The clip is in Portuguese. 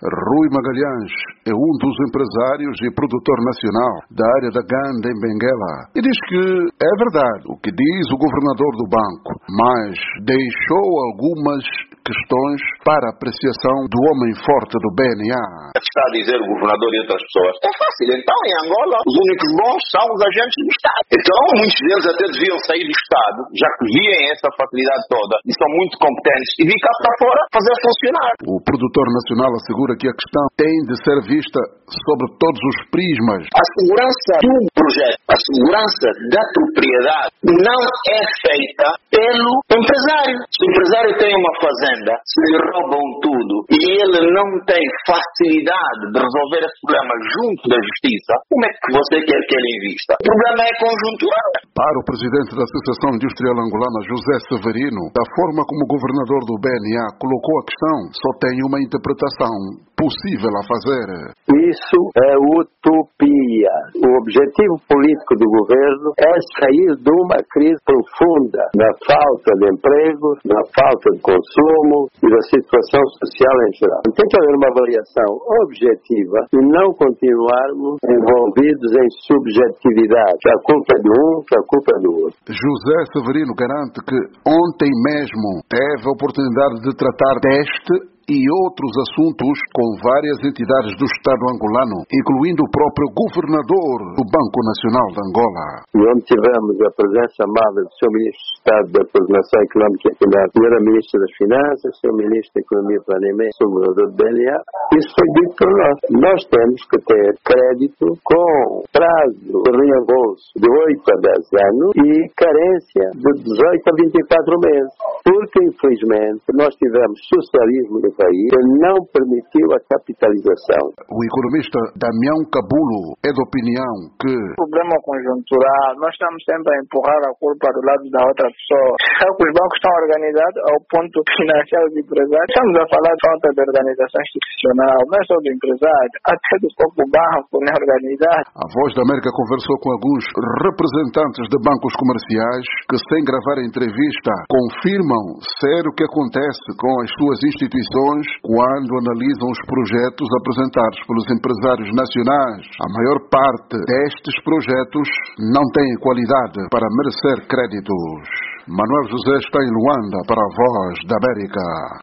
Rui Magalhães é um dos empresários e produtor nacional da área da Ganda em Benguela e diz que é verdade o que diz o governador do banco, mas deixou algumas questões para a apreciação do homem forte do BNA. Está a dizer o governador e outras pessoas. É fácil, então em Angola os únicos bons são os agentes do Estado. Então muitos deles até deviam sair do Estado, já que veem essa facilidade toda e são muito competentes e vir cá para fora fazer funcionar. O produtor nacional assegura que a questão tem de ser vista sobre todos os prismas. A segurança do projeto, a segurança da propriedade não é feita pelo empresário. Se o empresário tem uma fazenda, se lhe roubam tudo e ele não tem facilidade de resolver esse problema junto da justiça, como é que você quer que ele invista? O problema é conjuntural. Para o presidente da Associação Industrial Angolana, José Severino, da forma como o governador do BNA colocou a questão, só tem uma interpretação possível a fazer. Isso é utopia. O objetivo político do governo é sair de uma crise profunda na falta de emprego, na falta de consumo e da situação social em geral. Tem que haver uma avaliação objetiva e não continuarmos envolvidos em subjetividade. Que a culpa é de um, que a culpa é do outro. José Severino garante que ontem mesmo teve a oportunidade de tratar deste e outros assuntos com várias entidades do Estado angolano, incluindo o próprio governador do Banco Nacional de Angola. E onde tivemos a presença amável do Sr. Ministro de Estado da Coordenação Económica e Econômica, a Sra. Ministra das Finanças, o Sr. Ministro da Economia e Planeamento, o Sr. Governador do BNA, isso foi dito por nós. Nós temos que ter crédito com prazo de reembolso de 8 a 10 anos e carência de 18 a 24 meses. Porque, infelizmente, nós tivemos socialismo no país que não permitiu a capitalização. O economista Damião Cabulo é de opinião que o problema conjuntural, nós estamos sempre a empurrar a culpa do lado da outra pessoa. É que os bancos estão organizados ao ponto de financiar os empresários. Estamos a falar de falta de organização institucional, não é só do empresário, até do próprio banco, não é organizado. A Voz da América conversou com alguns representantes de bancos comerciais que, sem gravar a entrevista, confirmam ser o que acontece com as suas instituições quando analisam os projetos apresentados pelos empresários nacionais. A maior parte destes projetos não tem qualidade para merecer créditos. Manuel José está em Luanda para a Voz da América.